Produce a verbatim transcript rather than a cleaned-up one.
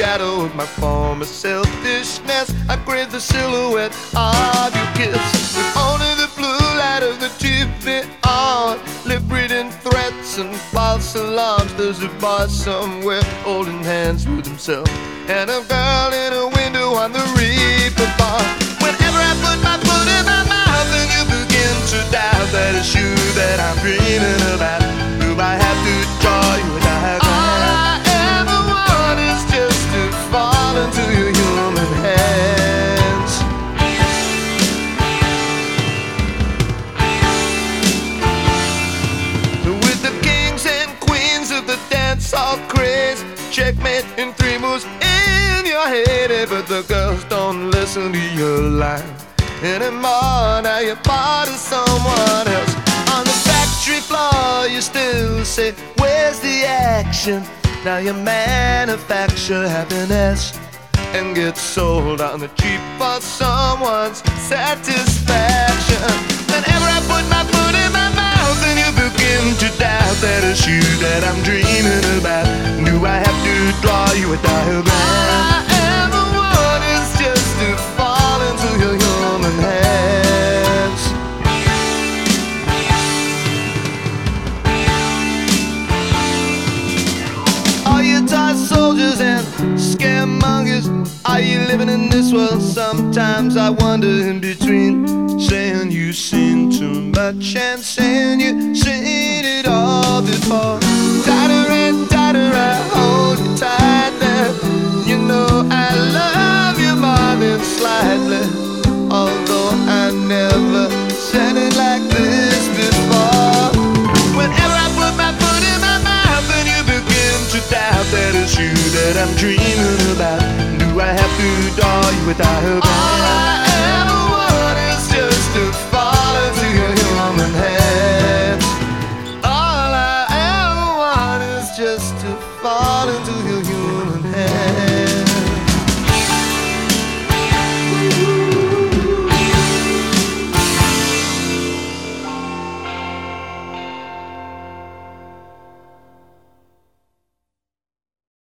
shadow of my former selfishness. I crave the silhouette of your kiss, with only the blue light of the T V on, lip-reading threats and false alarms. There's a boy somewhere holding hands with himself, and a girl in a window on the reaper bar. Whenever I put my foot in my mouth and you begin to doubt that it's you that I'm dreaming about, do I have to draw you a diagram? All I ever want is just to fall into your human hands. With the kings and queens of the dance hall craze, checkmate in three moves in your head. But the girls don't listen to your line anymore. Now you're part of someone else. On the factory floor you still say, where's the action? Now you manufacture happiness and get sold on the cheap for someone's satisfaction. Whenever I put my foot in my mouth and you begin to doubt that it's you that I'm dreaming about, do I have to draw you a diagram? All I ever want is just to fall into your human hands. Are you toy soldiers and scaremongers? Are you living in this world? Sometimes I wonder in between, saying you've seen too much and saying you've seen it all before. Tighter and tighter I hold you tight there. You know I love you more than slightly, although I never said it like this before. Whenever I put my foot in my mouth and you begin to doubt that it's you that I'm dreaming about, do I have to draw you without her back?